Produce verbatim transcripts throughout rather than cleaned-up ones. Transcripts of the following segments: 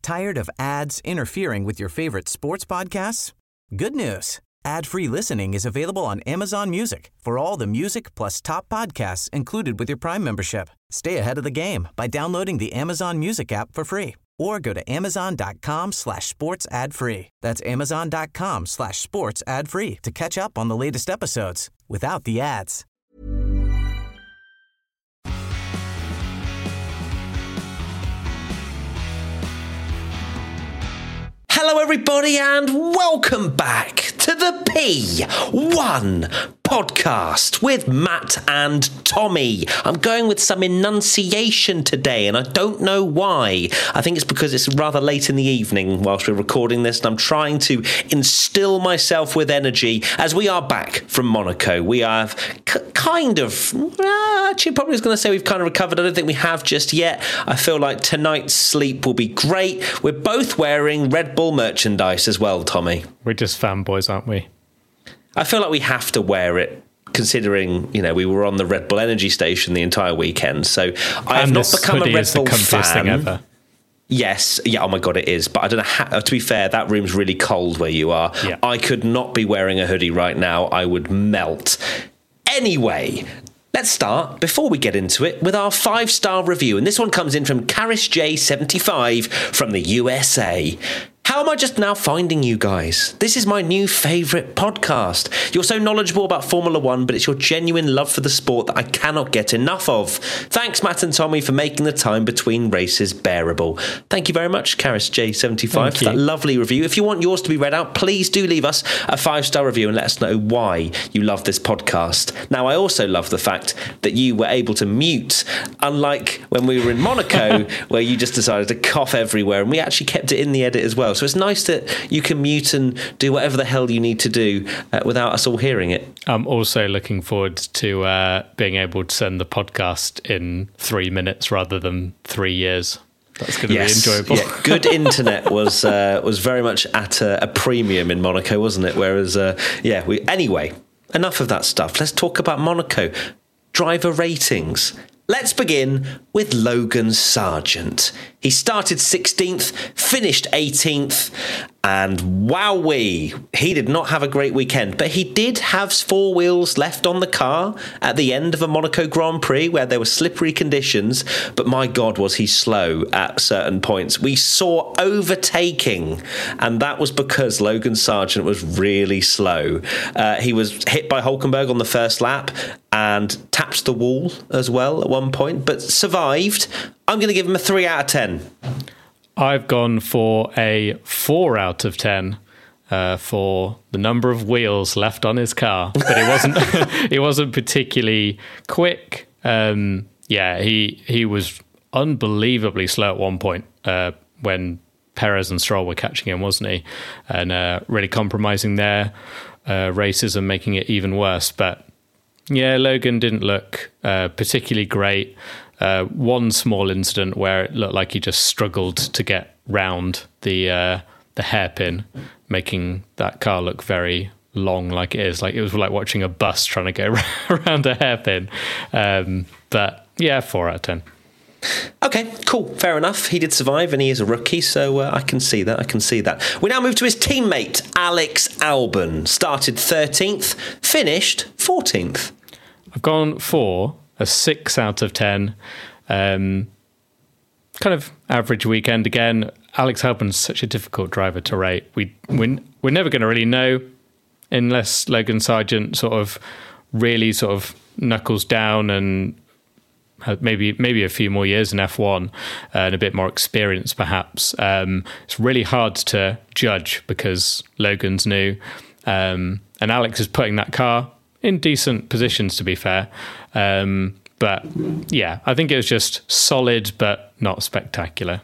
Tired of ads interfering with your favorite sports podcasts? Good news. Ad-free listening is available on Amazon Music for all the music plus top podcasts included with your Prime membership. Stay ahead of the game by downloading the Amazon Music app for free or go to amazon.com slash sports ad free. That's amazon.com slash sports ad free to catch up on the latest episodes without the ads. Hello everybody and welcome back to the P one podcast with Matt and Tommy. I'm going with some enunciation today and I don't know why. I think it's because it's rather late in the evening whilst we're recording this and I'm trying to instill myself with energy as we are back from Monaco. We have c- kind of, uh, actually probably was going to say we've kind of recovered. I don't think we have just yet. I feel like tonight's sleep will be great. We're both wearing Red Bull merchandise as well, Tommy. We're just fanboys, aren't we? I feel like we have to wear it, considering, you know, we were on the Red Bull Energy Station the entire weekend. So I have and not become a Red is Bull the comfiest fan. Thing ever. Yes, yeah, oh my God, it is. But I don't know how, to be fair, that room's really cold where you are. Yeah. I could not be wearing a hoodie right now. I would melt. Anyway, let's start, before we get into it, with our five-star review. And this one comes in from Karis J seventy-five from the U S A. How am I just now finding you guys? This is my new favourite podcast. You're so knowledgeable about Formula One, but it's your genuine love for the sport that I cannot get enough of. Thanks, Matt and Tommy, for making the time between races bearable. Thank you very much, Karis J seventy-five, for that lovely review. If you want yours to be read out, please do leave us a five-star review and let us know why you love this podcast. Now, I also love the fact that you were able to mute, unlike when we were in Monaco, where you just decided to cough everywhere, and we actually kept it in the edit as well. So it's nice that you can mute and do whatever the hell you need to do uh, without us all hearing it. I'm also looking forward to uh, being able to send the podcast in three minutes rather than three years. That's going to yes. be enjoyable. Yeah, good internet was uh, was very much at a, a premium in Monaco, wasn't it? Whereas, uh, yeah, we anyway, enough of that stuff. Let's talk about Monaco. Driver ratings. Let's begin with Logan Sargeant. He started sixteenth, finished eighteenth, and wowee, he did not have a great weekend, but he did have four wheels left on the car at the end of a Monaco Grand Prix where there were slippery conditions, but my God, was he slow at certain points. We saw overtaking, and that was because Logan Sargeant was really slow. Uh, he was hit by Hulkenberg on the first lap and tapped the wall as well at one point, but survived. I'm going to give him a three out of ten. I've gone for a four out of ten uh, for the number of wheels left on his car, but it wasn't. It wasn't particularly quick. Um, yeah, he he was unbelievably slow at one point uh, when Perez and Stroll were catching him, wasn't he? And uh, really compromising their uh, races and making it even worse. But yeah, Logan didn't look uh, particularly great. Uh, one small incident where it looked like he just struggled to get round the uh, the hairpin, making that car look very long, like it is. Like it was like watching a bus trying to go around a hairpin. Um, but yeah, four out of ten. Okay, cool, fair enough. He did survive and he is a rookie, so uh, I can see that, I can see that. We now move to his teammate, Alex Albon. Started thirteenth, finished fourteenth. I've gone for a six out of ten. Um, kind of average weekend again. Alex Albon's such a difficult driver to rate. We, we, we're never going to really know unless Logan Sargeant sort of really sort of knuckles down and maybe maybe a few more years in F one uh, and a bit more experience perhaps. Um, it's really hard to judge because Logan's new. Um, and Alex is putting that car in decent positions, to be fair. Um, but yeah, I think it was just solid, but not spectacular.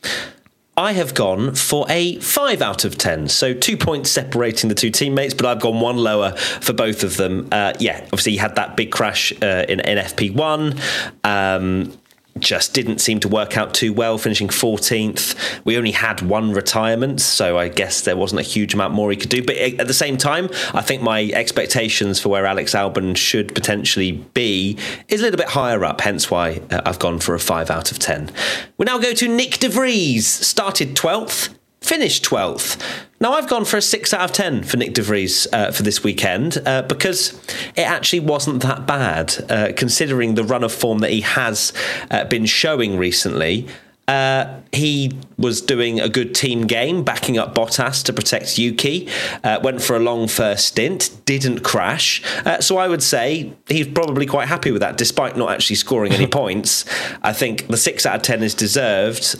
I have gone for a five out of ten. So two points separating the two teammates, but I've gone one lower for both of them. Uh, yeah, obviously he had that big crash uh, in, in F P one. Um, just didn't seem to work out too well, finishing fourteenth. We only had one retirement, so I guess there wasn't a huge amount more he could do. But at the same time, I think my expectations for where Alex Albon should potentially be is a little bit higher up, hence why uh, I've gone for a five out of ten. We now go to Nick De Vries, started twelfth. Finished twelfth. Now, I've gone for a six out of ten for Nick De Vries uh, for this weekend uh, because it actually wasn't that bad, uh, considering the run of form that he has uh, been showing recently. Uh, he was doing a good team game, backing up Bottas to protect Yuki, uh, went for a long first stint, didn't crash. Uh, so I would say he's probably quite happy with that, despite not actually scoring any points. I think the six out of ten is deserved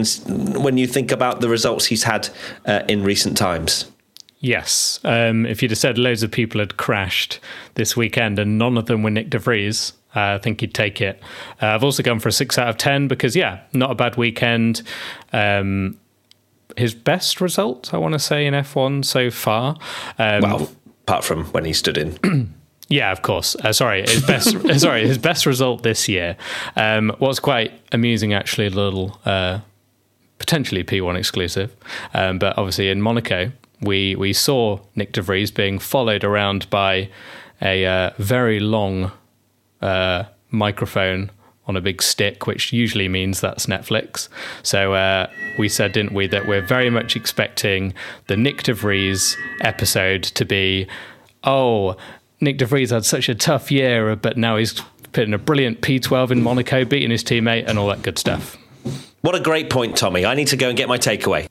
when you think about the results he's had uh, in recent times. Yes. Um, if you'd have said loads of people had crashed this weekend and none of them were Nick De Vries, uh, I think he'd take it. Uh, I've also gone for a six out of ten because, yeah, not a bad weekend. Um, his best result, I want to say, in F one so far. Um, well, apart from when he stood in. Yeah, of course. Uh, sorry, his best. sorry, his best result this year um, was quite amusing. Actually, a little uh, potentially P one exclusive, um, but obviously in Monaco, we we saw Nick De Vries being followed around by a uh, very long uh, microphone on a big stick, which usually means that's Netflix. So uh, we said, didn't we, that we're very much expecting the Nick De Vries episode to be, oh, Nick De Vries had such a tough year, but now he's putting a brilliant P twelve in Monaco, beating his teammate and all that good stuff. What a great point, Tommy. I need to go and get my takeaway.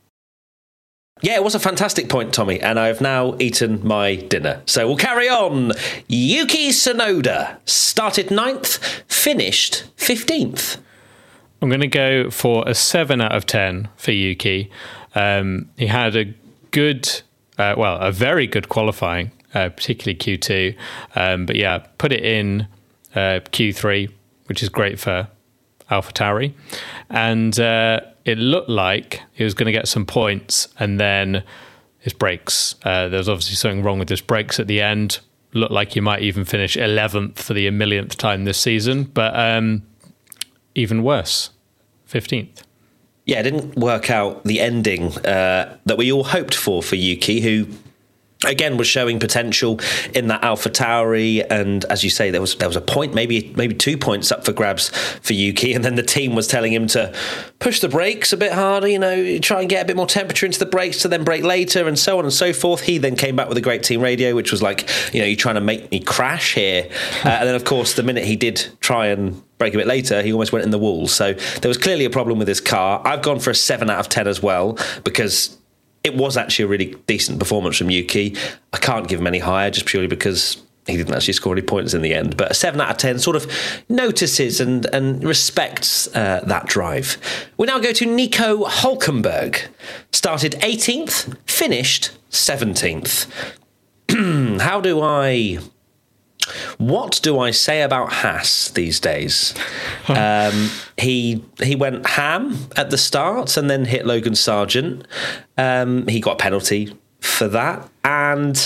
Yeah, it was a fantastic point, Tommy, and I've now eaten my dinner. So we'll carry on. Yuki Tsunoda started ninth, finished fifteenth. I'm going to go for a seven out of ten for Yuki. Um, he had a good, uh, well, a very good qualifying, uh, particularly Q two. Um, but yeah, put it in uh, Q three, which is great for AlphaTauri. And uh, it looked like he was going to get some points, and then his brakes. Uh, there was obviously something wrong with his brakes at the end. Looked like he might even finish eleventh for the millionth time this season, but um, even worse, fifteenth. Yeah, it didn't work out the ending uh, that we all hoped for for Yuki, who again was showing potential in that AlphaTauri, and as you say, there was there was a point, maybe maybe two points up for grabs for Yuki, and then the team was telling him to push the brakes a bit harder, you know, try and get a bit more temperature into the brakes to then brake later, and so on and so forth. He then came back with a great team radio, which was like, you know, you're trying to make me crash here. Uh, and then, of course, the minute he did try and brake a bit later, he almost went in the wall. So there was clearly a problem with his car. I've gone for a seven out of ten as well, because it was actually a really decent performance from Yuki. I can't give him any higher just purely because he didn't actually score any points in the end. But a seven out of ten sort of notices and, and respects uh, that drive. We now go to Nico Hülkenberg. Started eighteenth, finished seventeenth. How do I... What do I say about Haas these days? um, he he went ham at the start and then hit Logan Sargent. Um, he got a penalty for that, and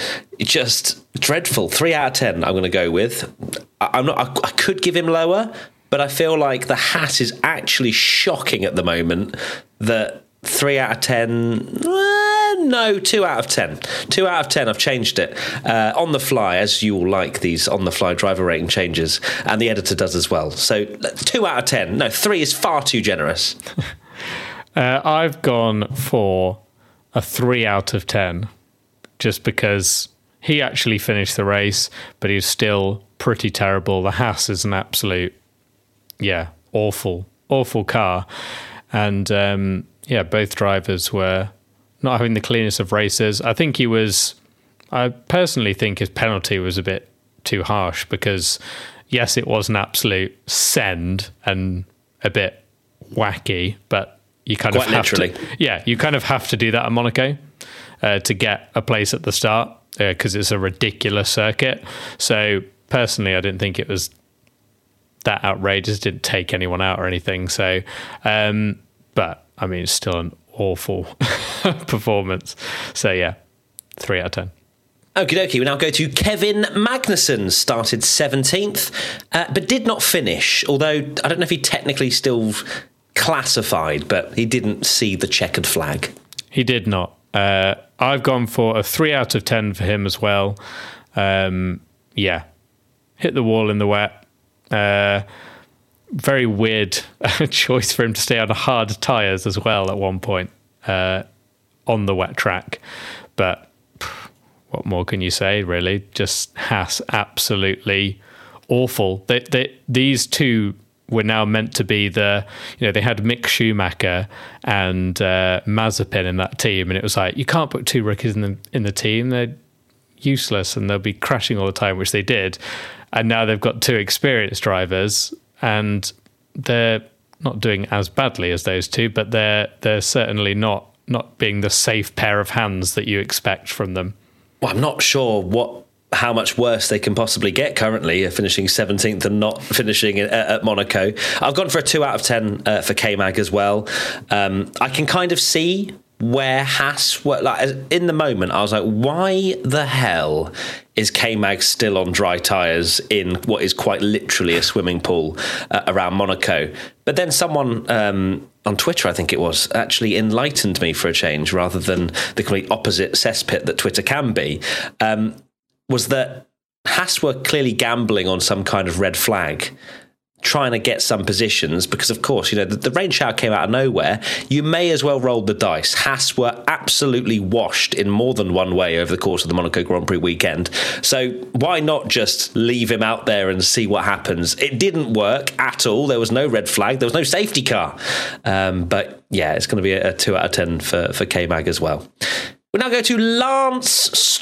just dreadful. Three out of ten. I'm going to go with. I, I'm not. I, I could give him lower, but I feel like the Haas is actually shocking at the moment. That three out of ten. No, two out of ten. Two out of ten. I've changed it uh, on the fly, as you all like these on the fly driver rating changes, and the editor does as well. So two out of ten. No, three is far too generous. uh, I've gone for a three out of ten, just because he actually finished the race, but he was still pretty terrible. The Haas is an absolute, yeah, awful, awful car, and um, yeah, both drivers were not having the cleanest of races. I think he was, I personally think his penalty was a bit too harsh because, yes, it was an absolute send and a bit wacky, but you kind Quite of have literally. to, yeah, you kind of have to do that at Monaco uh, to get a place at the start because uh, it's a ridiculous circuit. So personally, I didn't think it was that outrageous. Didn't take anyone out or anything. So, um, but I mean, it's still an awful performance. So yeah, three out of ten. Okie dokie, we now go to Kevin Magnussen, started seventeenth, uh, but did not finish, although I don't know if he technically still classified, but he didn't see the checkered flag. He did not. Uh, I've gone for a three out of ten for him as well. Um, yeah, hit the wall in the wet. Uh, very weird choice for him to stay on hard tyres as well at one point uh, on the wet track. But pff, what more can you say, really? Just Haas, absolutely awful. They, they, these two were now meant to be the, you know, they had Mick Schumacher and uh, Mazepin in that team, and it was like, you can't put two rookies in the in the team. They're useless and they'll be crashing all the time, which they did. And now they've got two experienced drivers, and they're not doing as badly as those two, but they're they're certainly not not being the safe pair of hands that you expect from them. Well, I'm not sure what how much worse they can possibly get currently, uh, finishing seventeenth and not finishing at, at Monaco. I've gone for a two out of ten uh, for K-Mag as well. Um, I can kind of see where Haas were, like, in the moment, I was like, why the hell is K-Mag still on dry tyres in what is quite literally a swimming pool uh, around Monaco? But then someone um, on Twitter, I think it was, actually enlightened me for a change, rather than the complete opposite cesspit that Twitter can be, um, was that Haas were clearly gambling on some kind of red flag, trying to get some positions, because of course, you know, the, the rain shower came out of nowhere. You may as well roll the dice. Haas were absolutely washed in more than one way over the course of the Monaco Grand Prix weekend. So why not just leave him out there and see what happens? It didn't work at all. There was no red flag. There was no safety car. Um, but yeah, it's going to be a, a two out of ten for, for K-Mag as well. We now go to Lance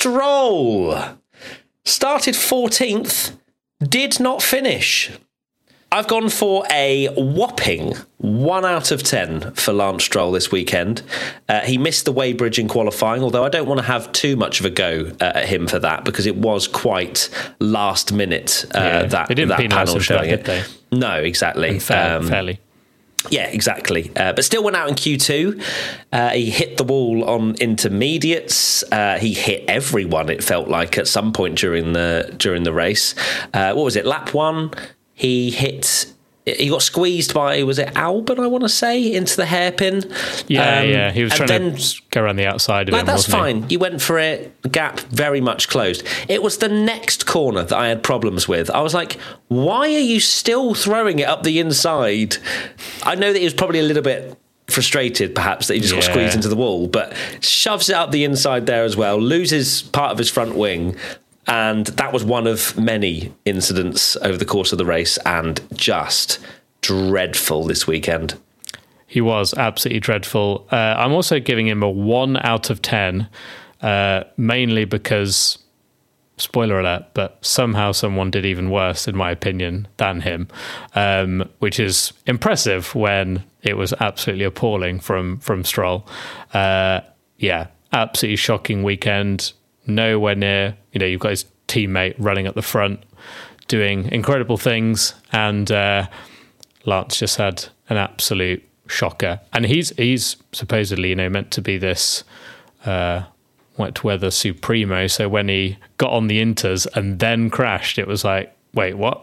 Stroll. Started fourteenth, did not finish. I've gone for a whopping one out of ten for Lance Stroll this weekend. Uh, he missed the Weybridge in qualifying, although I don't want to have too much of a go uh, at him for that, because it was quite last minute, uh, yeah, that, they didn't that panel showing that, it. Did they? No, exactly. Fair, um, fairly. Yeah, exactly. Uh, but still went out in Q two. Uh, he hit the wall on intermediates. Uh, he hit everyone, it felt like, at some point during the during the race. Uh, what was it? Lap one, he hit... He got squeezed by, was it Albon, I want to say, into the hairpin? Yeah, um, yeah. He was trying then, to go around the outside of like, him, that's wasn't fine. he? You went for it. The gap very much closed. It was the next corner that I had problems with. I was like, why are you still throwing it up the inside? I know that he was probably a little bit frustrated, perhaps, that he just yeah. got squeezed into the wall, but shoves it up the inside there as well, loses part of his front wing. And that was one of many incidents over the course of the race, and just dreadful this weekend. He was absolutely dreadful. Uh, I'm also giving him a one out of ten, uh, mainly because, spoiler alert, but somehow someone did even worse, in my opinion, than him, um, which is impressive when it was absolutely appalling from, from Stroll. Uh, yeah, absolutely shocking weekend. Nowhere near, you know, you've got his teammate running at the front, doing incredible things, and uh, Lance just had an absolute shocker. And he's he's supposedly, you know, meant to be this uh, wet weather supremo. So when he got on the Inters and then crashed, it was like, wait, what?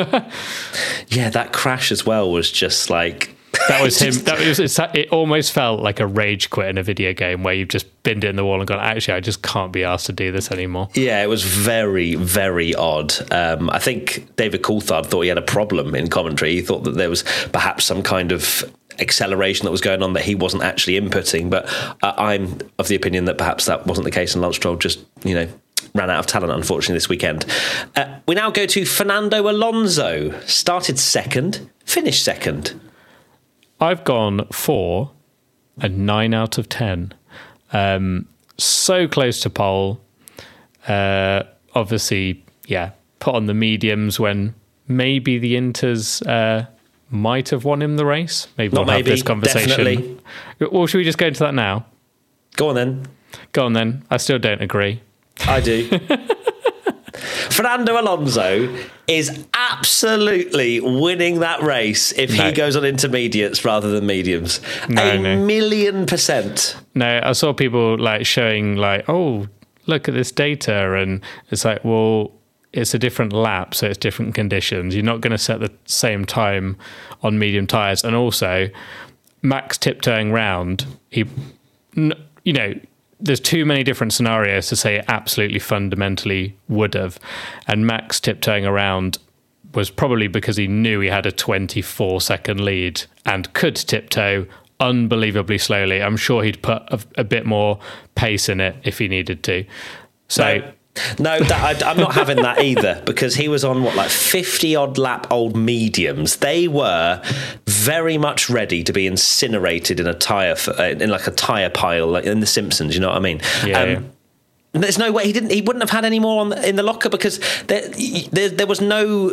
Yeah, that crash as well was just like... That was him. That was, it almost felt like a rage quit in a video game where you've just binned it in the wall and gone, actually, I just can't be asked to do this anymore. Yeah, it was very, very odd. Um, I think David Coulthard thought he had a problem in commentary. He thought that there was perhaps some kind of acceleration that was going on that he wasn't actually inputting. But uh, I'm of the opinion that perhaps that wasn't the case, and Lance Stroll just, you know, ran out of talent, unfortunately, this weekend. Uh, we now go to Fernando Alonso. Started second, finished second. I've gone for a nine out of ten. Um, so close to pole. Uh, obviously, yeah, put on the mediums when maybe the Inters uh, might have won him the race. Maybe Not we'll maybe, have this conversation. Definitely. Well, should we just go into that now? Go on then. Go on then. I still don't agree. I do. Fernando Alonso is absolutely winning that race if no. he goes on intermediates rather than mediums. No, a no. million percent. No, I saw people like showing like, oh, look at this data, and it's like, well, it's a different lap, so it's different conditions. You're not going to set the same time on medium tyres. And also, Max tiptoeing round, he, you know, there's too many different scenarios to say it absolutely fundamentally would have. And Max tiptoeing around was probably because he knew he had a twenty-four second lead and could tiptoe unbelievably slowly. I'm sure he'd put a, a bit more pace in it if he needed to. So... No. No, that, I, I'm not having that either, because he was on, what, like fifty odd lap old mediums. They were very much ready to be incinerated in a tyre, in like a tyre pile, like in The Simpsons, you know what I mean? Yeah, um, yeah. There's no way he didn't. He wouldn't have had any more on the, in the locker, because there, there, there was no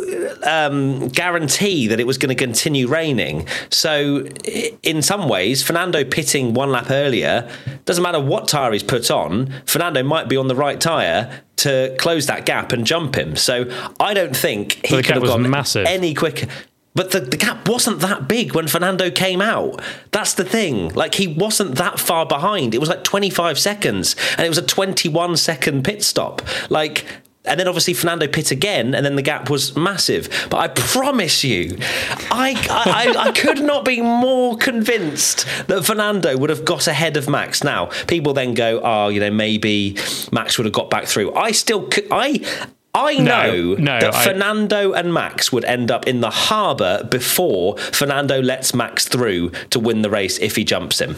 um, guarantee that it was going to continue raining. So, in some ways, Fernando pitting one lap earlier, doesn't matter what tyre he's put on. Fernando might be on the right tyre to close that gap and jump him. So, I don't think he well, could have gone massive. any quicker. But the, the gap wasn't that big when Fernando came out. That's the thing. Like, he wasn't that far behind. It was like twenty-five seconds, and it was a twenty-one second pit stop. Like, and then obviously Fernando pit again, and then the gap was massive. But I promise you, I, I, I could not be more convinced that Fernando would have got ahead of Max. Now, people then go, oh, you know, maybe Max would have got back through. I still, I... I know no, no, that I... Fernando and Max would end up in the harbour before Fernando lets Max through to win the race if he jumps him.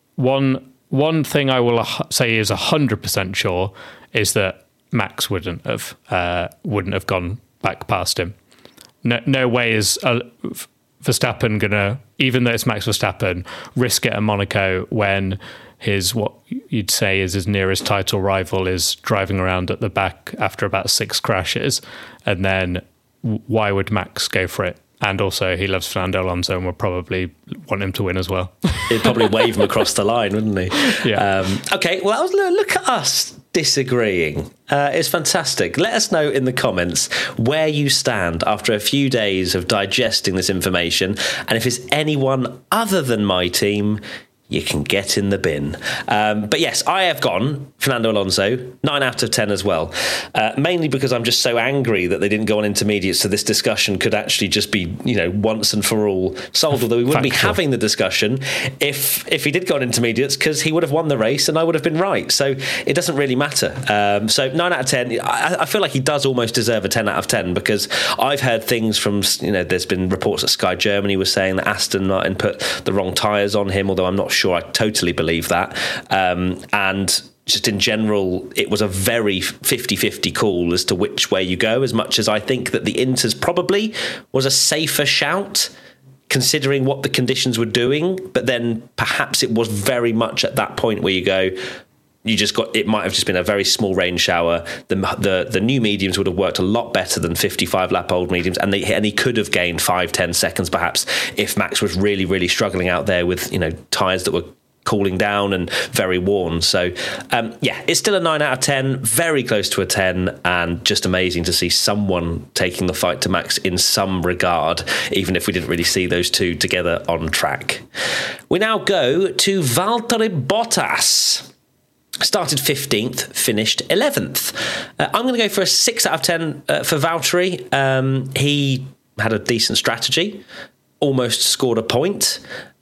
One one thing I will say is one hundred percent sure is that Max wouldn't have uh, wouldn't have gone back past him. No, no way is uh, Verstappen going to, even though it's Max Verstappen, risk it at Monaco when his, what you'd say is his nearest title rival, is driving around at the back after about six crashes. And then why would Max go for it? And also, he loves Fernando Alonso and would probably want him to win as well. He'd probably wave him across the line, wouldn't he? Yeah. Um, okay, well, look at us disagreeing. Uh, it's fantastic. Let us know in the comments where you stand after a few days of digesting this information. And if it's anyone other than my team, you can get in the bin. Um, but yes, I have gone Fernando Alonso, nine out of ten as well. Uh, mainly because I'm just so angry that they didn't go on intermediates, so this discussion could actually just be, you know, once and for all solved, although we wouldn't Factual. be having the discussion if if he did go on intermediates, because he would have won the race and I would have been right. So it doesn't really matter. Um, so nine out of ten, I, I feel like he does almost deserve a ten out of ten, because I've heard things from, you know, there's been reports that Sky Germany was saying that Aston Martin put the wrong tyres on him, although I'm not sure I totally believe that. Um, and just in general, it was a very fifty-fifty call as to which way you go, as much as I think that the Inters probably was a safer shout, considering what the conditions were doing. But then perhaps it was very much at that point where you go, you just got, it might have just been a very small rain shower. The the, the new mediums would have worked a lot better than fifty-five lap old mediums, and they and he could have gained five, ten seconds perhaps if Max was really, really struggling out there with, you know, tyres that were cooling down and very worn. So um, yeah, it's still a nine out of ten, very close to a ten, and just amazing to see someone taking the fight to Max in some regard, even if we didn't really see those two together on track. We now go to Valtteri Bottas. Started fifteenth, finished eleventh. Uh, I'm going to go for a six out of ten uh, for Valtteri. Um, he had a decent strategy, almost scored a point,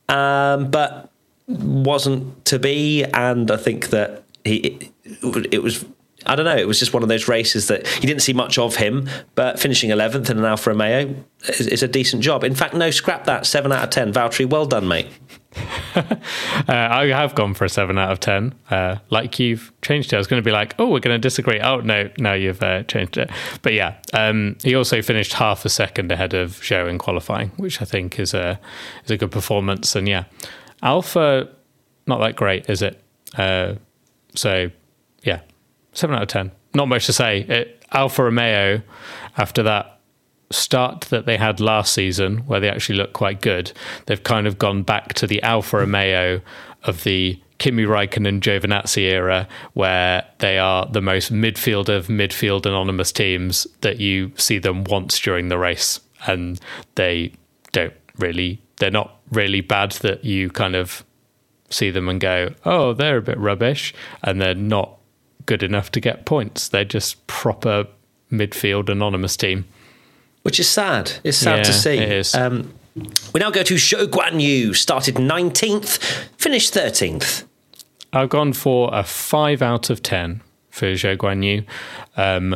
um, but wasn't to be. And I think that he it, it was, I don't know, it was just one of those races that you didn't see much of him, but finishing eleventh in an Alfa Romeo is, is a decent job. In fact, no, scrap that, seven out of ten. Valtteri, well done, mate. uh, I have gone for a seven out of ten. Uh, like you've changed it. I was going to be like, oh, we're going to disagree. Oh, no, no, you've uh, changed it. But yeah, um, he also finished half a second ahead of Zhou in qualifying, which I think is a is a good performance. And yeah, Alpha, not that great, is it? Uh, so yeah, seven out of ten. Not much to say. It, Alfa Romeo, after that start that they had last season, where they actually looked quite good, they've kind of gone back to the Alfa Romeo of the Kimi Räikkönen Giovinazzi era, where they are the most midfield of midfield anonymous teams that you see them once during the race, and they don't really, they're not really bad that you kind of see them and go, oh, they're a bit rubbish, and they're not good enough to get points. They're just proper midfield anonymous team. Which is sad. It's sad yeah, to see. It is. Um, we now go to Zhou Guanyu. Started nineteenth, finished thirteenth. I've gone for a five out of ten for Zhou Guanyu. Um,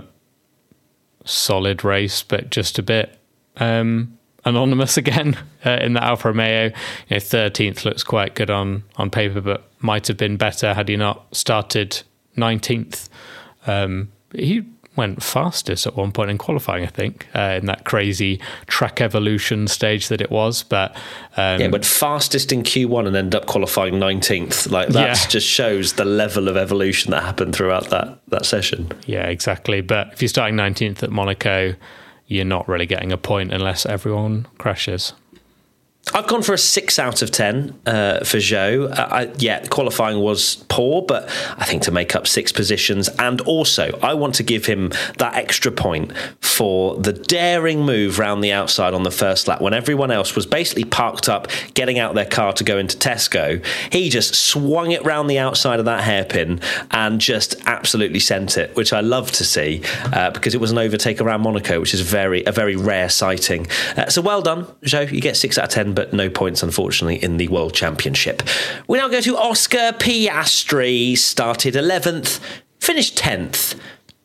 solid race, but just a bit um, anonymous again uh, in the Alfa Romeo. You know, thirteenth looks quite good on, on paper, but might have been better had he not started nineteenth. Um, he went fastest at one point in qualifying, I think, uh, in that crazy track evolution stage that it was. But um, yeah, went fastest in Q one and ended up qualifying nineteenth. Like that yeah. just shows the level of evolution that happened throughout that that session. Yeah, exactly. But if you're starting nineteenth at Monaco, you're not really getting a point unless everyone crashes. I've gone for a six out of ten uh, for Zhou. Uh, I, yeah, qualifying was poor, but I think to make up six positions. And also, I want to give him that extra point for the daring move round the outside on the first lap when everyone else was basically parked up, getting out their car to go into Tesco. He just swung it round the outside of that hairpin and just absolutely sent it, which I love to see uh, because it was an overtake around Monaco, which is very a very rare sighting. Uh, so well done, Zhou. You get six out of ten. But no points, unfortunately, in the World Championship. We now go to Oscar Piastri. Started eleventh, finished tenth.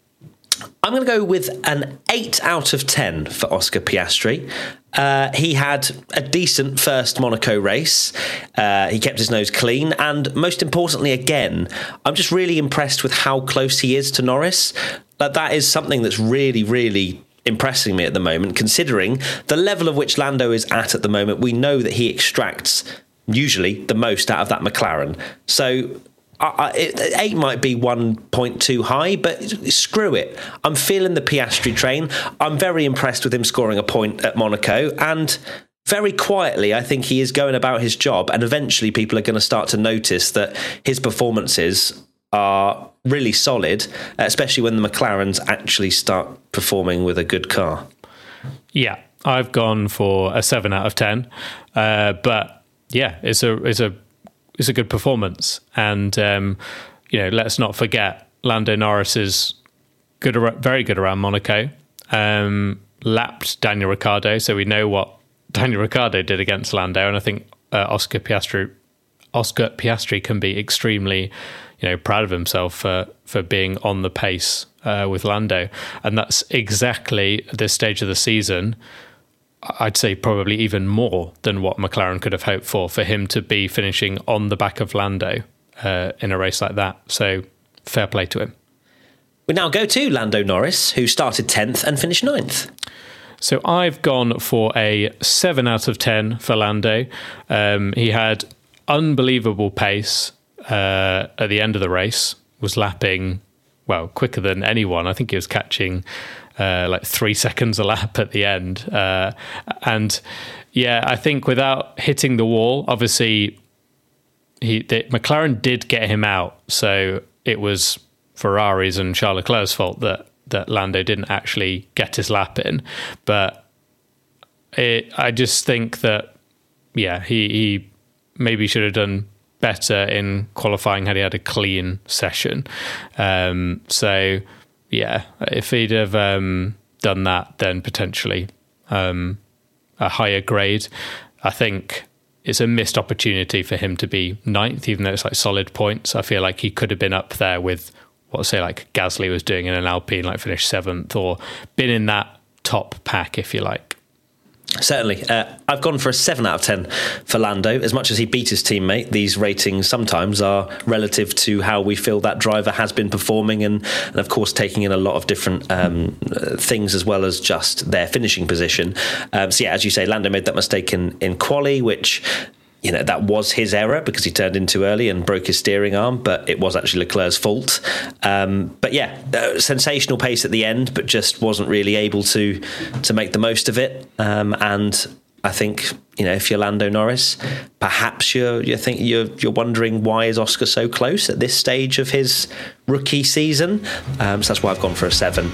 I'm going to go with an eight out of ten for Oscar Piastri. Uh, he had a decent first Monaco race. Uh, he kept his nose clean. And most importantly, again, I'm just really impressed with how close he is to Norris. Like, that is something that's really, really impressing me at the moment, considering the level of which Lando is at at the moment. We know that he extracts usually the most out of that McLaren. So I, I, it, eight might be one point too high, but screw it. I'm feeling the Piastri train. I'm very impressed with him scoring a point at Monaco, and very quietly, I think he is going about his job, and eventually people are going to start to notice that his performances are really solid, especially when the McLarens actually start performing with a good car. Yeah, I've gone for a seven out of ten, uh, but yeah, it's a it's a it's a good performance, and um, you know, let's not forget Lando Norris is good, very good around Monaco. Um, lapped Daniel Ricciardo, so we know what Daniel Ricciardo did against Lando, and I think uh, Oscar Piastri Oscar Piastri can be extremely, you know, proud of himself for, for being on the pace uh, with Lando. And that's exactly at this stage of the season, I'd say probably even more than what McLaren could have hoped for, for him to be finishing on the back of Lando uh, in a race like that. So fair play to him. We now go to Lando Norris, who started tenth and finished ninth. So I've gone for a seven out of ten for Lando. Um, he had unbelievable pace uh, at the end of the race, was lapping, well, quicker than anyone. I think he was catching uh, like three seconds a lap at the end. Uh, and yeah, I think without hitting the wall, obviously he the, McLaren did get him out. So it was Ferrari's and Charles Leclerc's fault that, that Lando didn't actually get his lap in. But it, I just think that, yeah, he, he maybe should have done better in qualifying had he had a clean session. Um, so, yeah, if he'd have um, done that, then potentially um, a higher grade. I think it's a missed opportunity for him to be ninth, even though it's like solid points. I feel like he could have been up there with what, say, like Gasly was doing in an Alpine, like finished seventh, or been in that top pack, if you like. Certainly. Uh, I've gone for a seven out of ten for Lando. As much as he beat his teammate, these ratings sometimes are relative to how we feel that driver has been performing, and, and of course taking in a lot of different um, things as well as just their finishing position. Um, so yeah, as you say, Lando made that mistake in, in quali, which, you know, that was his error because he turned in too early and broke his steering arm, but it was actually Leclerc's fault. Um, but yeah, uh, sensational pace at the end, but just wasn't really able to to make the most of it. Um, and I think, you know, if you're Lando Norris, perhaps you're you think you're you're wondering, why is Oscar so close at this stage of his rookie season? Um, so that's why I've gone for a seven.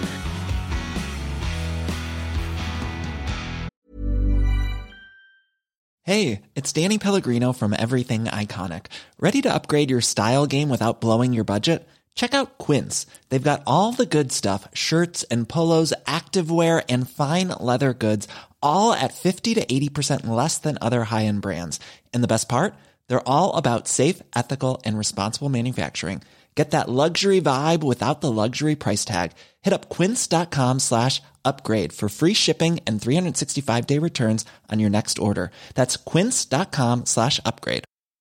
Hey, it's Danny Pellegrino from Everything Iconic. Ready to upgrade your style game without blowing your budget? Check out Quince. They've got all the good stuff, shirts and polos, activewear, and fine leather goods, all at fifty to eighty percent less than other high-end brands. And the best part? They're all about safe, ethical, and responsible manufacturing. Get that luxury vibe without the luxury price tag. Hit up quince.com slash upgrade for free shipping and three sixty-five day returns on your next order. That's quince.com slash upgrade.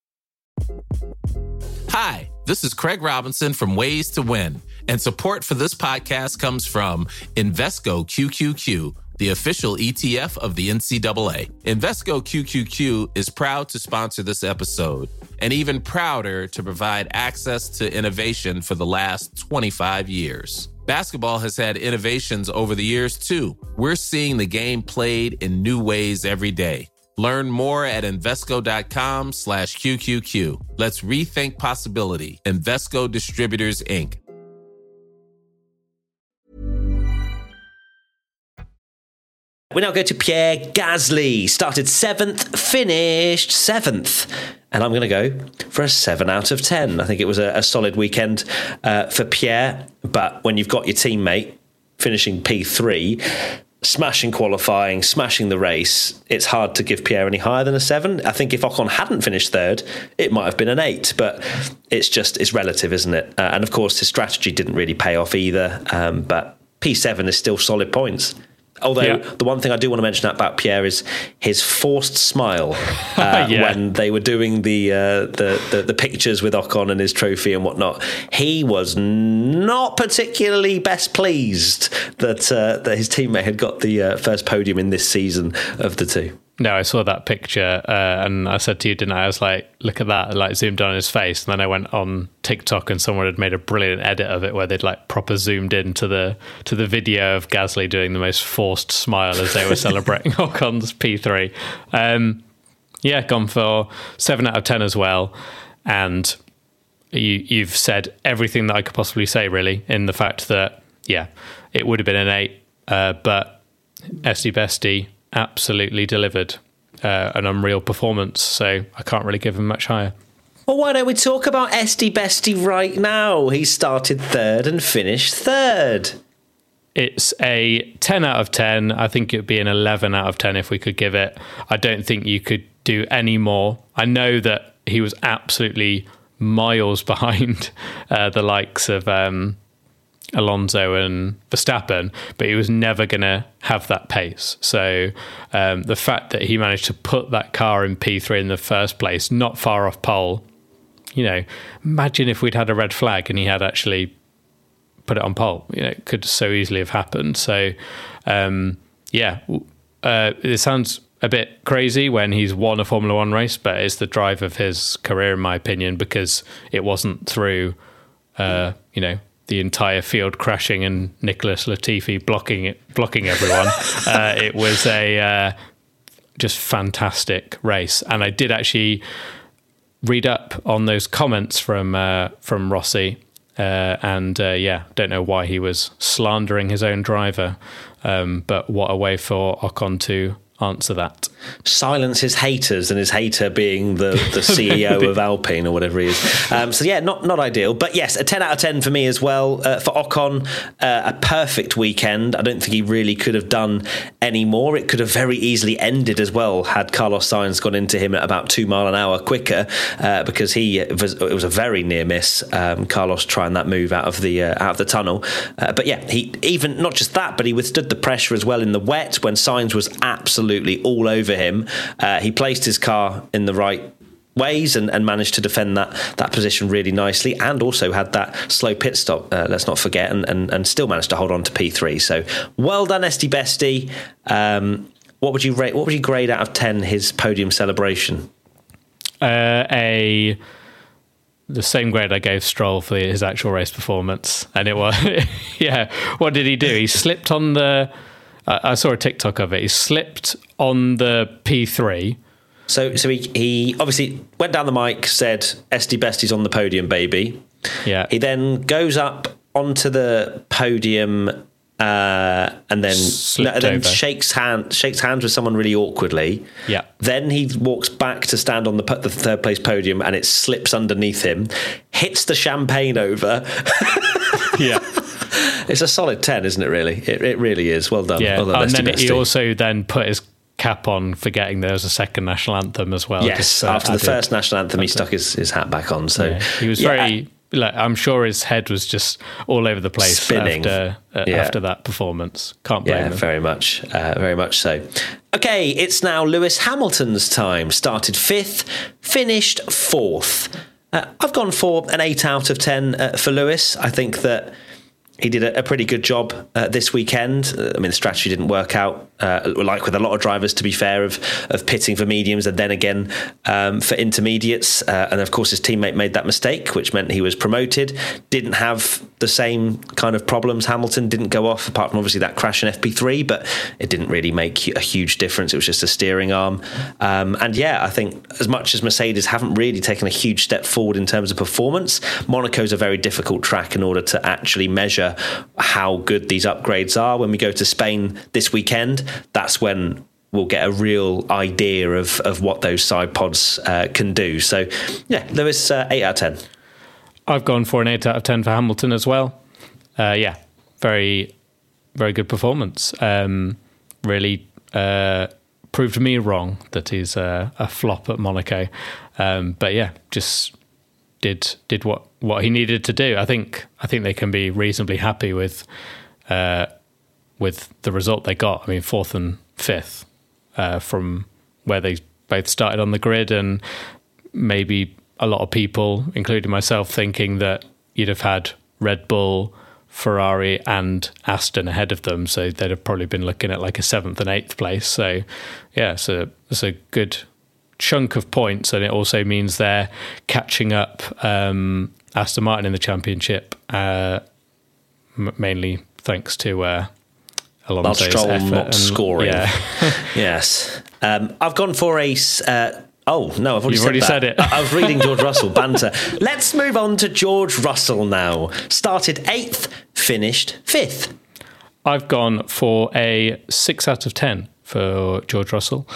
Hi, this is Craig Robinson from Ways to Win, and support for this podcast comes from Invesco Q Q Q, the official E T F of the N C double A. Invesco Q Q Q is proud to sponsor this episode, and even prouder to provide access to innovation for the last twenty-five years. Basketball has had innovations over the years, too. We're seeing the game played in new ways every day. Learn more at Invesco.com slash QQQ. Let's rethink possibility. Invesco Distributors, Incorporated. We now go to Pierre Gasly. Started seventh, finished seventh. And I'm going to go for a seven out of ten. I think it was a, a solid weekend uh, for Pierre. But when you've got your teammate finishing P three, smashing qualifying, smashing the race, it's hard to give Pierre any higher than a seven. I think if Ocon hadn't finished third, it might have been an eight, but it's just, it's relative, isn't it? Uh, and of course, his strategy didn't really pay off either. Um, but P seven is still solid points. Although yeah. the one thing I do want to mention about Pierre is his forced smile uh, yeah. when they were doing the, uh, the, the the pictures with Ocon and his trophy and whatnot. He was not particularly best pleased that uh, that his teammate had got the uh, first podium in this season of the two. No, I saw that picture uh, and I said to you, didn't I? I was like, look at that, like zoomed on his face. And then I went on TikTok and someone had made a brilliant edit of it where they'd like proper zoomed into the to the video of Gasly doing the most forced smile as they were celebrating Ocon's P three. Um, yeah, gone for seven out of ten as well. And you, you've said everything that I could possibly say, really, in the fact that, yeah, it would have been an eight, uh, but Esti Besti absolutely delivered uh, an unreal performance, so I can't really give him much higher. Well, why don't we talk about Esti Besti right now? He started third and finished third. It's a ten out of ten. I think it would be an eleven out of ten if we could give it. I don't think you could do any more. I know that he was absolutely miles behind uh, the likes of um, Alonso and Verstappen, but he was never going to have that pace. So um, the fact that he managed to put that car in P three in the first place, not far off pole, you know, imagine if we'd had a red flag and he had actually put it on pole. You know, it could so easily have happened. So um, yeah, uh, it sounds a bit crazy when he's won a Formula One race, but it's the drive of his career, in my opinion, because it wasn't through, uh, you know, the entire field crashing and Nicholas Latifi blocking it, blocking everyone. uh, it was a uh, just fantastic race, and I did actually read up on those comments from uh, from Rossi, uh, and uh, yeah, don't know why he was slandering his own driver, um, but what a way for Ocon to answer that. Silence his haters, and his hater being the, the C E O of Alpine or whatever he is. Um, so yeah, not not ideal. But yes, a ten out of ten for me as well. Uh, for Ocon, uh, a perfect weekend. I don't think he really could have done any more. It could have very easily ended as well had Carlos Sainz gone into him at about two mile an hour quicker, uh, because he it was, it was a very near miss. Um, Carlos trying that move out of the uh, out of the tunnel. Uh, but yeah, he even not just that, but he withstood the pressure as well in the wet when Sainz was absolutely all over him. Uh, he placed his car in the right ways and, and managed to defend that that position really nicely, and also had that slow pit stop, uh, let's not forget, and, and, and still managed to hold on to P three. So well done, Esti Besti. Um, what would you rate? What would you grade out of ten his podium celebration? Uh, a the same grade I gave Stroll for his actual race performance, and it was yeah. What did he do? He slipped on the. I saw a TikTok of it. He slipped on the P three. So so he, he obviously went down the mic, said, Esti Besti's on the podium, baby. Yeah. He then goes up onto the podium Uh, and then, no, and then shakes hand, shakes hands with someone really awkwardly. Yeah. Then he walks back to stand on the, the third place podium, and it slips underneath him, hits the champagne over. Yeah. It's a solid ten, isn't it? Really, it, it really is. Well done. Yeah. Well done, and then Bestie. he also then put his cap on, forgetting there was a second national anthem as well. Yes. Just, uh, after the added. first national anthem, he stuck his, his hat back on. So yeah. he was yeah. very. Like, I'm sure his head was just all over the place spinning after uh, yeah. after that performance. Can't blame yeah, him. very much, uh, very much so. Okay, it's now Lewis Hamilton's time. Started fifth, finished fourth. Uh, I've gone for an eight out of ten uh, for Lewis. I think that he did a, a pretty good job uh, this weekend. Uh, I mean, the strategy didn't work out, uh, like with a lot of drivers, to be fair, of of pitting for mediums and then again um, for intermediates. Uh, and of course, his teammate made that mistake, which meant he was promoted. Didn't have the same kind of problems. Hamilton didn't go off, apart from obviously that crash in F P three, but it didn't really make a huge difference. It was just a steering arm. Um, and yeah, I think as much as Mercedes haven't really taken a huge step forward in terms of performance, Monaco's a very difficult track in order to actually measure how good these upgrades are. When we go to Spain this weekend, that's when we'll get a real idea of, of what those side pods uh, can do. So yeah, Lewis, uh, eight out of ten. I've gone for an eight out of ten for Hamilton as well. Uh, yeah, very, very good performance. Um, really uh, proved me wrong that he's uh, a flop at Monaco. Um, but yeah, just did did what, what he needed to do. I think I think they can be reasonably happy with uh, with the result they got. I mean, fourth and fifth uh, from where they both started on the grid, and maybe a lot of people, including myself, thinking that you'd have had Red Bull, Ferrari and Aston ahead of them, so they'd have probably been looking at like a seventh and eighth place. So yeah, so it's a good chunk of points, and it also means they're catching up um, Aston Martin in the championship, uh, m- mainly thanks to uh, Alonso's Stroll effort not and, scoring. Yeah. Yes, um, I've gone for a. Uh, Oh, no, I've already, You've said, already that. said it. I was reading George Russell, banter. Let's move on to George Russell now. Started eighth, finished fifth. I've gone for a six out of ten for George Russell.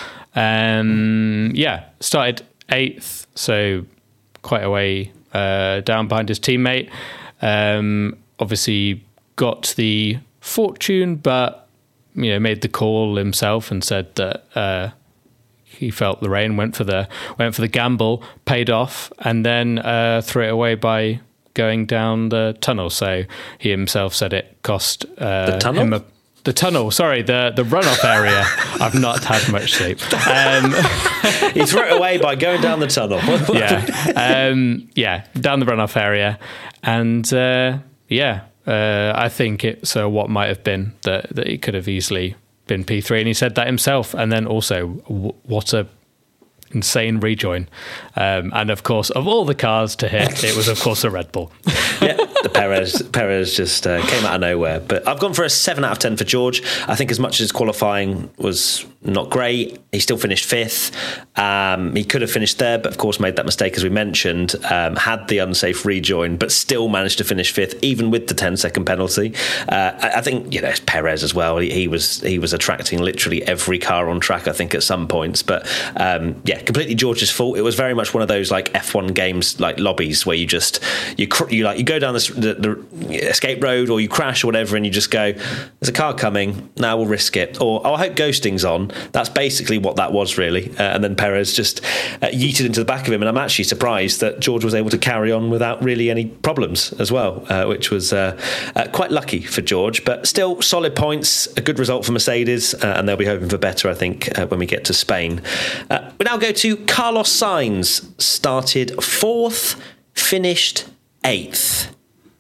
Um, yeah, started eighth, so quite a way uh, down behind his teammate. Um, obviously got the fortune, but you know, made the call himself and said that uh, he felt the rain, went for the went for the gamble, paid off, and then uh, threw it away by going down the tunnel. So he himself said it cost uh, the tunnel. him a, the tunnel. Sorry, the the runoff area. I've not had much sleep. Um, he threw it away by going down the tunnel. yeah, um, yeah, down the runoff area, and uh, yeah, uh, I think it's uh, what might have been that that it could have easily been P three, and he said that himself. And then also, w- what a insane rejoin, um, and of course, of all the cars to hit, it was of course a Red Bull. Yeah, the Perez Perez just uh, came out of nowhere. But I've gone for a seven out of ten for George. I think as much as his qualifying was not great, he still finished fifth. Um, he could have finished third, but of course made that mistake as we mentioned. Um, had the unsafe rejoin, but still managed to finish fifth, even with the ten second penalty. Uh, I, I think you know it's Perez as well. He, he was he was attracting literally every car on track, I think, at some points. But um, yeah, completely George's fault. It was very much one of those like F one games, like lobbies, where you just you cr- you like you go down the, the, the escape road or you crash or whatever, and you just go, "There's a car coming. Now we'll risk it." Or oh, I hope ghosting's on. That's basically what that was, really. Uh, and then Perez just uh, yeeted into the back of him, and I'm actually surprised that George was able to carry on without really any problems as well, uh, which was uh, uh, quite lucky for George. But still, solid points, a good result for Mercedes, uh, and they'll be hoping for better, I think, uh, when we get to Spain. Uh, we now go to Carlos Sainz. Started fourth, finished eighth.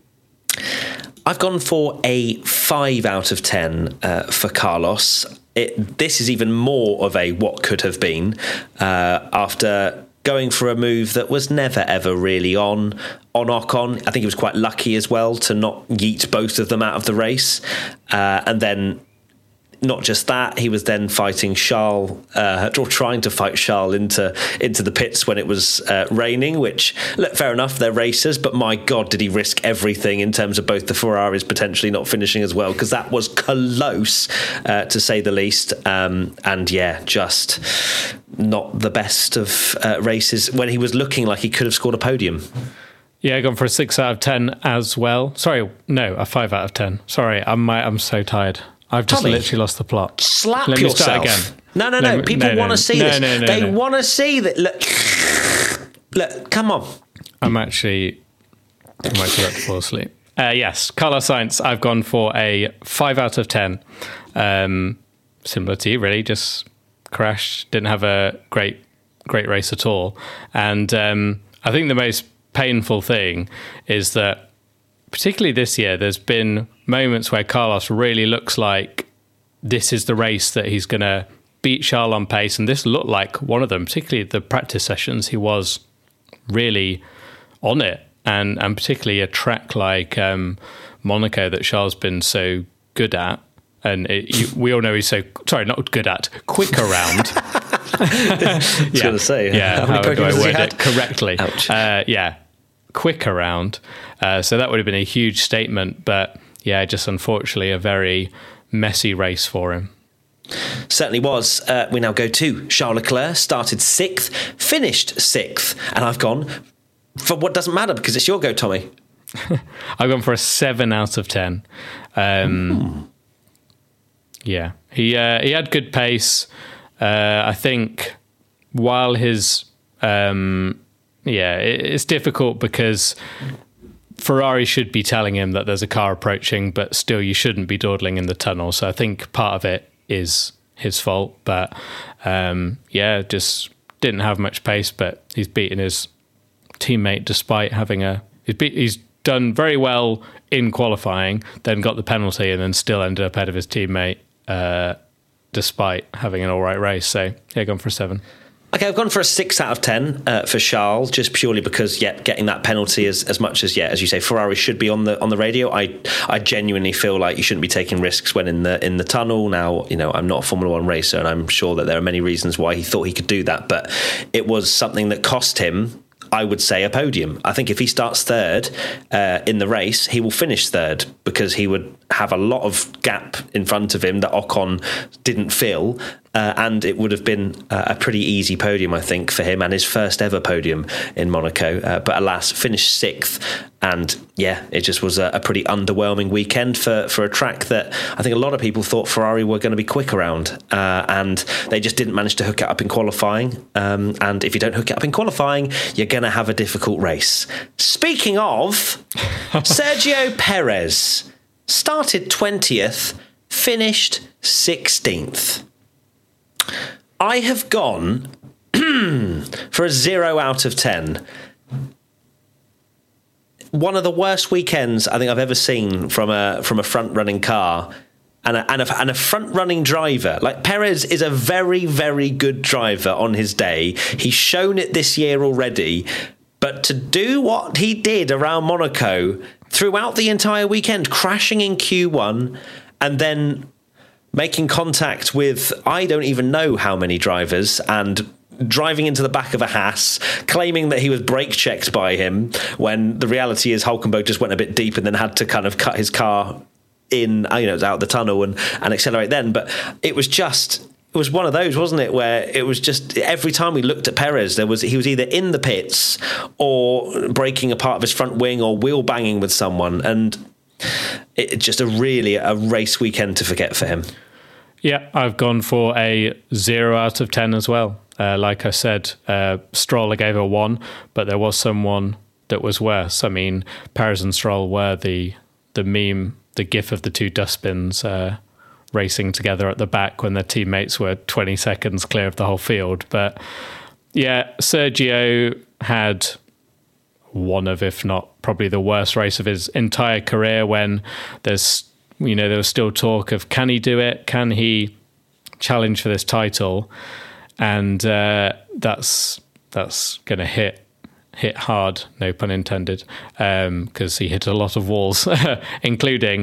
I've gone for a five out of ten uh, for Carlos. It, this is even more of a what could have been uh, after going for a move that was never ever really on on Ocon. I think he was quite lucky as well to not yeet both of them out of the race, uh, and then not just that, he was then fighting Charles, uh, or trying to fight Charles into into the pits when it was uh, raining, which, look, fair enough, they're racers, but my God, did he risk everything in terms of both the Ferraris potentially not finishing as well, because that was close, uh, to say the least. Um, and yeah, just not the best of uh, races when he was looking like he could have scored a podium. Yeah, gone for a six out of ten as well. Sorry, no, a five out of ten. Sorry, I'm I'm so tired. I've just Tommy, literally lost the plot. Slap Let me yourself. start again. No, no, no. Me, People no, want to no, see no, this. No, no, they no. want to see that. Look, look, come on. I'm actually, I'm actually about to fall asleep. Uh, yes, Carlos Sainz, I've gone for a five out of ten. Um, similar to you, really. Just crashed. Didn't have a great, great race at all. And um, I think the most painful thing is that, particularly this year, there's been moments where Carlos really looks like this is the race that he's going to beat Charles on pace. And this looked like one of them, particularly the practice sessions. He was really on it. And, and particularly a track like um, Monaco that Charles has been so good at. And it, you, we all know he's so, sorry, not good at, quick around. I was yeah. going to say, yeah, how, how how do I podiums has he word had? it correctly? Ouch. Uh, yeah. Quick around, uh, so that would have been a huge statement, but yeah, just unfortunately a very messy race for him. Certainly was. Uh, we now go to Charles Leclerc, started sixth, finished sixth, and I've gone for what doesn't matter because it's your go, Tommy. I've gone for a seven out of ten. Um, yeah, he uh, he had good pace. Uh, I think while his um, Yeah, it's difficult because Ferrari should be telling him that there's a car approaching, but still you shouldn't be dawdling in the tunnel. So I think part of it is his fault. But um, yeah, just didn't have much pace, but he's beaten his teammate despite having a... He's, beat, he's done very well in qualifying, then got the penalty and then still ended up ahead of his teammate uh, despite having an all right race. So yeah, gone for a seven. Okay, I've gone for a six out of ten uh, for Charles, just purely because, yeah, getting that penalty as, as much as, yeah, as you say, Ferrari should be on the on the radio. I I genuinely feel like you shouldn't be taking risks when in the in the tunnel. Now, you know, I'm not a Formula One racer, and I'm sure that there are many reasons why he thought he could do that, but it was something that cost him, I would say, a podium. I think if he starts third uh, in the race, he will finish third because he would have a lot of gap in front of him that Ocon didn't fill. Uh, and it would have been uh, a pretty easy podium, I think, for him and his first ever podium in Monaco. Uh, but alas, finished sixth. And yeah, it just was a, a pretty underwhelming weekend for, for a track that I think a lot of people thought Ferrari were going to be quick around. Uh, and they just didn't manage to hook it up in qualifying. Um, and if you don't hook it up in qualifying, you're going to have a difficult race. Speaking of, Sergio Perez started twentieth, finished sixteenth. I have gone for a zero out of ten. One of the worst weekends I think I've ever seen from a from a front running car and a, and a, and a front running driver. Like, Perez is a very, very good driver on his day. He's shown it this year already. But to do what he did around Monaco throughout the entire weekend, crashing in Q one and then making contact with I don't even know how many drivers and driving into the back of a Haas, claiming that he was brake checked by him, when the reality is Hülkenberg just went a bit deep and then had to kind of cut his car in, you know, out the tunnel and, and accelerate then. But it was just... It was one of those, wasn't it, where it was just every time we looked at Perez, there was he was either in the pits or breaking a part of his front wing or wheel banging with someone, and it just a really a race weekend to forget for him. Yeah, I've gone for a zero out of ten as well. Uh, like I said, uh, Stroll I gave a one, but there was someone that was worse. I mean, Perez and Stroll were the the meme, the gif of the two dustbins uh, racing together at the back when their teammates were twenty seconds clear of the whole field. But yeah, Sergio had one of, if not probably the worst race of his entire career, when there's, you know, there was still talk of, can he do it? Can he challenge for this title? And uh, that's that's going to hit hit hard, no pun intended, because um, he hit a lot of walls, including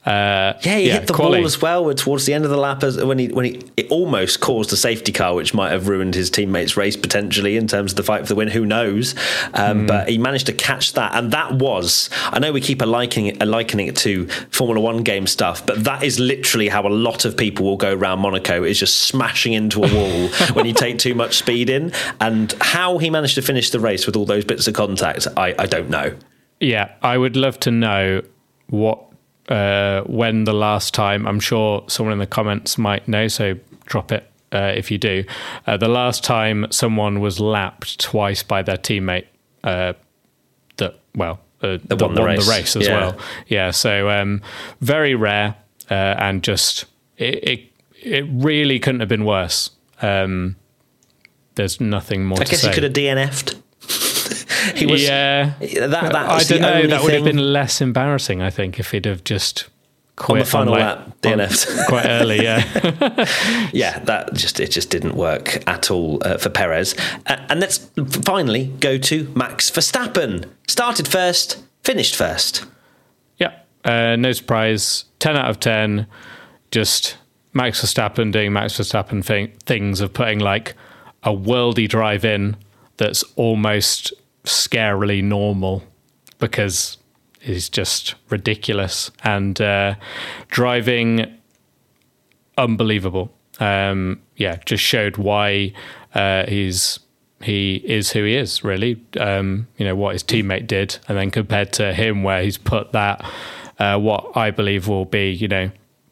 Uh, yeah, he yeah, hit the quali. wall as well towards the end of the lap as when he when he it almost caused a safety car, which might have ruined his teammate's race potentially in terms of the fight for the win. Who knows? Um, mm. But he managed to catch that, and that was. I know we keep a likening it, a likening it to Formula One game stuff, but that is literally how a lot of people will go around Monaco, is just smashing into a wall when you take too much speed in. And how he managed to finish the race with all those bits of contact, I, I don't know. Yeah, I would love to know what. Uh, when the last time, I'm sure someone in the comments might know, so drop it uh, if you do. Uh, the last time someone was lapped twice by their teammate uh, that, well, uh, that won, the, won race. the race as yeah. well. Yeah, so um, very rare uh, and just, it, it it really couldn't have been worse. Um, there's nothing more I to guess say. he could have D N F'd. He was, yeah, that, that I was don't know. That would thing. have been less embarrassing, I think, if he'd have just quit on the final on lap, like, D N F'd quite early. Yeah, yeah, that just it just didn't work at all uh, for Perez. Uh, and let's finally go to Max Verstappen. Started first, finished first. Yeah, uh, no surprise. Ten out of ten. Just Max Verstappen doing Max Verstappen thing, things of putting like a worldy drive in. That's almost scarily normal because it's just ridiculous and uh, driving unbelievable. Um, yeah, just showed why uh, he's he is who he is. Really, um, you know what his teammate did, and then compared to him, where he's put that uh, what I believe will be, you know,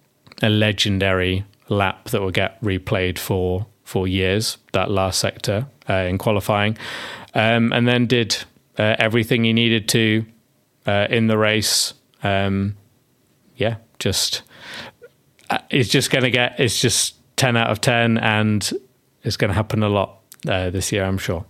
a legendary lap that will get replayed for. for years, that last sector uh, in qualifying, um, and then did uh, everything he needed to uh, in the race. Um, yeah, just uh, it's just going to get, it's just ten out of ten, and it's going to happen a lot uh, this year, I'm sure.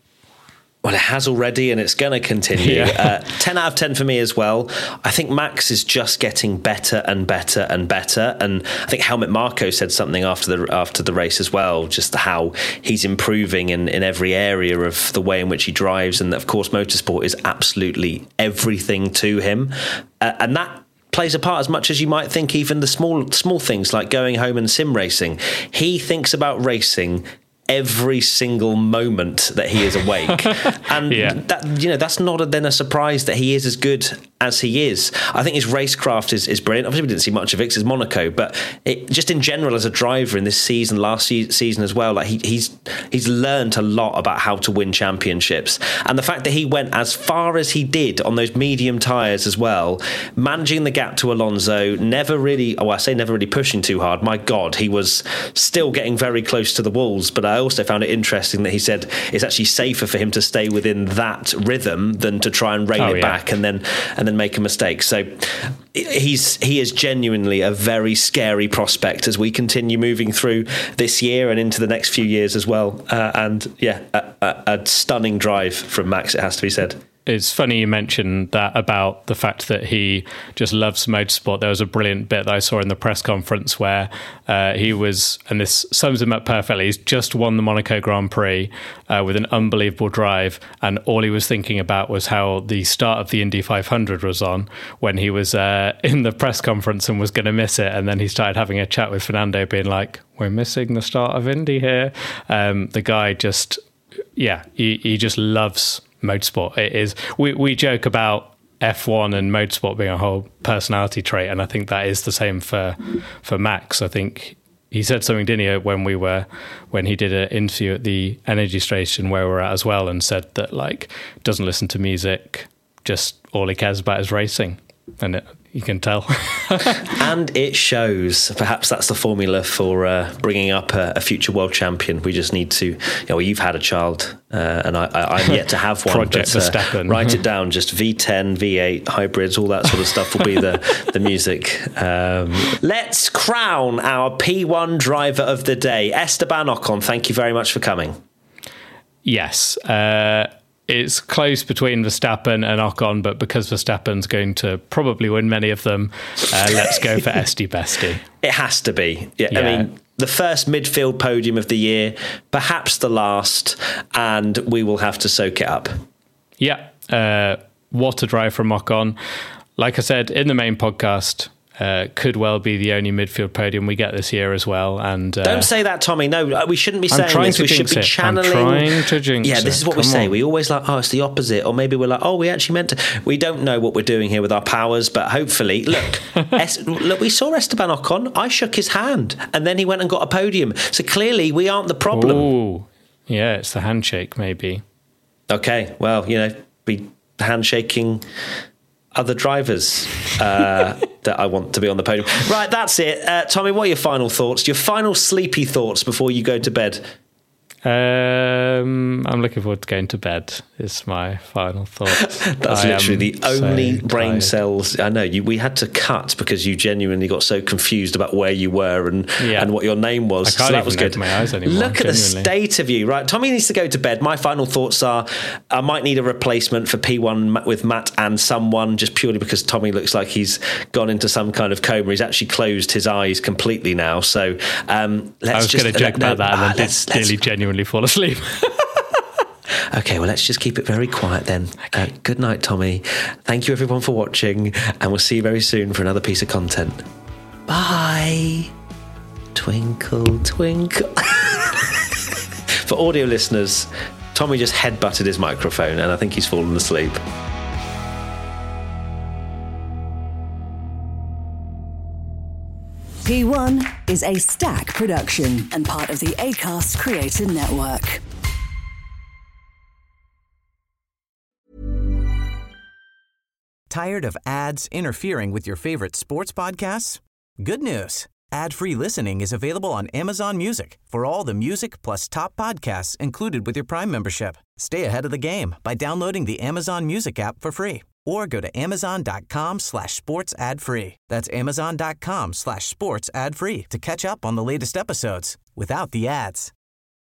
Well, it has already, and it's going to continue. Yeah. Uh, ten out of ten for me as well. I think Max is just getting better and better and better. And I think Helmut Marko said something after the after the race as well, just how he's improving in, in every area of the way in which he drives. And of course, motorsport is absolutely everything to him. Uh, and that plays a part as much as you might think, even the small small things like going home and sim racing. He thinks about racing every single moment that he is awake. And yeah. that, you know, that's not a, then a surprise that he is as good as he is. I think his racecraft is, is brilliant. Obviously we didn't see much of it because it's Monaco, but it, just in general as a driver in this season, last se- season as well, like he, he's he's learned a lot about how to win championships. And the fact that he went as far as he did on those medium tyres as well, managing the gap to Alonso, never really, oh I say never really pushing too hard, my God, he was still getting very close to the walls. But I also found it interesting that he said it's actually safer for him to stay within that rhythm than to try and rein oh, it yeah. back and then and then make a mistake. So he's he is genuinely a very scary prospect as we continue moving through this year and into the next few years as well. Uh, and yeah, a, a, a stunning drive from Max, it has to be said. It's funny you mentioned that about the fact that he just loves motorsport. There was a brilliant bit that I saw in the press conference where uh, he was, and this sums him up perfectly, he's just won the Monaco Grand Prix uh, with an unbelievable drive, and all he was thinking about was how the start of the Indy five hundred was on when he was uh, in the press conference and was going to miss it, and then he started having a chat with Fernando being like, we're missing the start of Indy here. Um, the guy just, yeah, he, he just loves motorsport. It is, we, we joke about F one and motorsport being a whole personality trait, and I think that is the same for for Max. I think he said something, didn't he, when we were when he did an interview at the energy station where we're at as well, and said that like doesn't listen to music, just all he cares about is racing, and it, you can tell. And it shows. Perhaps that's the formula for uh, bringing up a, a future world champion. We just need to, you know, you've had a child uh, and I, I, I'm yet to have one. Project but, Verstappen. Uh, write it down, just V ten, V eight, hybrids, all that sort of stuff will be the, the music. Um, let's crown our P one driver of the day. Esteban Ocon, thank you very much for coming. Yes. Uh, It's close between Verstappen and Ocon, but because Verstappen's going to probably win many of them, uh, let's go for Esti Besti. It has to be. Yeah, yeah. I mean, the first midfield podium of the year, perhaps the last, and we will have to soak it up. Yeah. Uh, what a drive from Ocon. Like I said in the main podcast, uh, could well be the only midfield podium we get this year as well. And uh, don't say that, Tommy. No, we shouldn't be saying I'm trying this. to We should jinx be it. channeling. I'm trying to jinx yeah, this is what it. we Come say. on. We always like, oh, it's the opposite, or maybe we're like, oh, we actually meant to. We don't know what we're doing here with our powers, but hopefully, look, es- look, we saw Esteban Ocon. I shook his hand, and then he went and got a podium. So clearly, we aren't the problem. Ooh, yeah, it's the handshake, maybe. Okay, well, you know, be handshaking other drivers uh, that I want to be on the podium. Right, that's it. Uh, Tommy, what are your final thoughts? Your final sleepy thoughts before you go to bed? Um, I'm looking forward to going to bed, is my final thought. That's I literally the only so brain tired. cells. I know you. We had to cut because you genuinely got so confused about where you were and Yeah. and what your name was. I can't so that even was good. open my eyes anymore, Look at the genuinely. state of you. Right, Tommy needs to go to bed. My final thoughts are: I might need a replacement for P one with Matt and someone, just purely because Tommy looks like he's gone into some kind of coma. He's actually closed his eyes completely now. So um, let's I was just going to joke no, about that ah, and then let's- did let's- nearly genuinely fall asleep. Okay, well, let's just keep it very quiet then. Uh, good night, Tommy. Thank you, everyone, for watching, and we'll see you very soon for another piece of content. Bye. Twinkle, twinkle. For audio listeners, Tommy just headbutted his microphone, and I think he's fallen asleep. P one is a Stack production and part of the Acast Creator Network. Tired of ads interfering with your favorite sports podcasts? Good news. Ad-free listening is available on Amazon Music for all the music plus top podcasts included with your Prime membership. Stay ahead of the game by downloading the Amazon Music app for free or go to amazon.com slash sports ad free. That's amazon.com slash sports ad free to catch up on the latest episodes without the ads.